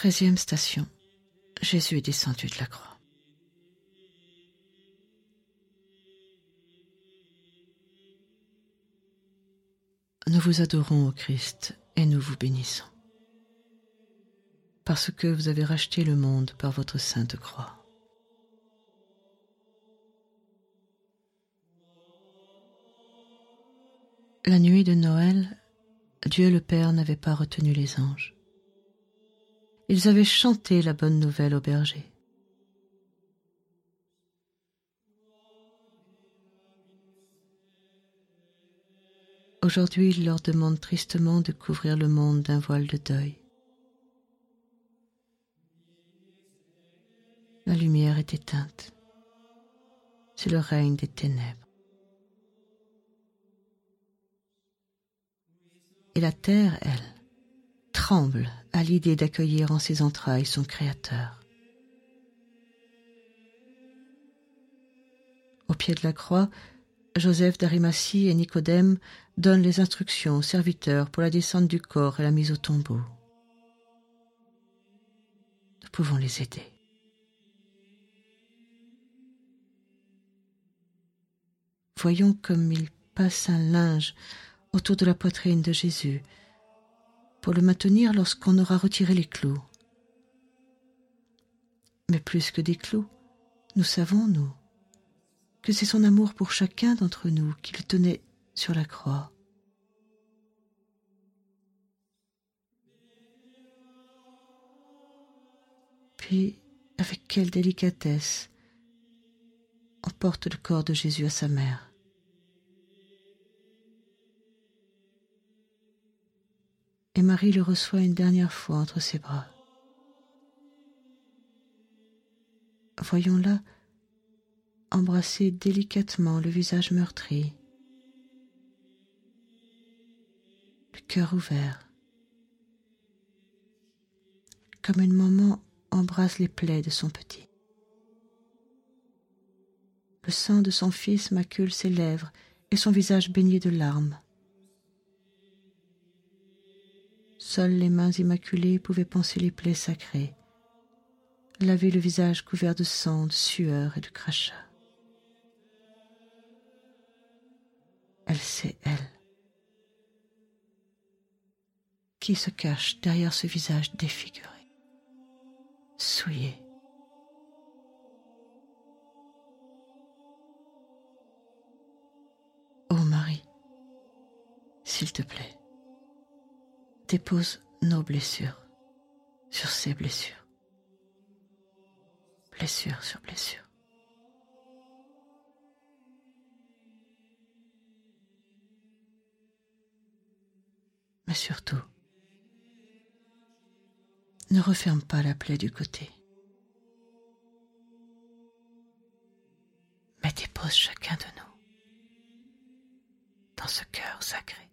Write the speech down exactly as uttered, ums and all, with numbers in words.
Treizième station. Jésus est descendu de la croix. Nous vous adorons, ô Christ, et nous vous bénissons, parce que vous avez racheté le monde par votre sainte croix. La nuit de Noël, Dieu le Père n'avait pas retenu les anges. Ils avaient chanté la bonne nouvelle aux bergers. Aujourd'hui, il leur demande tristement de couvrir le monde d'un voile de deuil. La lumière est éteinte. C'est le règne des ténèbres. Et la terre, elle, tremble à l'idée d'accueillir en ses entrailles son Créateur. Au pied de la croix, Joseph d'Arimathie et Nicodème donnent les instructions aux serviteurs pour la descente du corps et la mise au tombeau. Nous pouvons les aider. Voyons comme il passe un linge autour de la poitrine de Jésus pour le maintenir lorsqu'on aura retiré les clous. Mais plus que des clous, nous savons, nous, que c'est son amour pour chacun d'entre nous qui le tenait sur la croix. Puis, avec quelle délicatesse, on porte le corps de Jésus à sa mère. Et Marie le reçoit une dernière fois entre ses bras. Voyons-la embrasser délicatement le visage meurtri, le cœur ouvert, comme une maman embrasse les plaies de son petit. Le sang de son fils macule ses lèvres et son visage baigné de larmes. Seules les mains immaculées pouvaient panser les plaies sacrées, laver le visage couvert de sang, de sueur et de crachats. Elle sait, elle, qui se cache derrière ce visage défiguré, souillé. Ô Marie, s'il te plaît, dépose nos blessures sur ses blessures, blessure sur blessure. Mais surtout, ne referme pas la plaie du côté, mais dépose chacun de nous dans ce cœur sacré.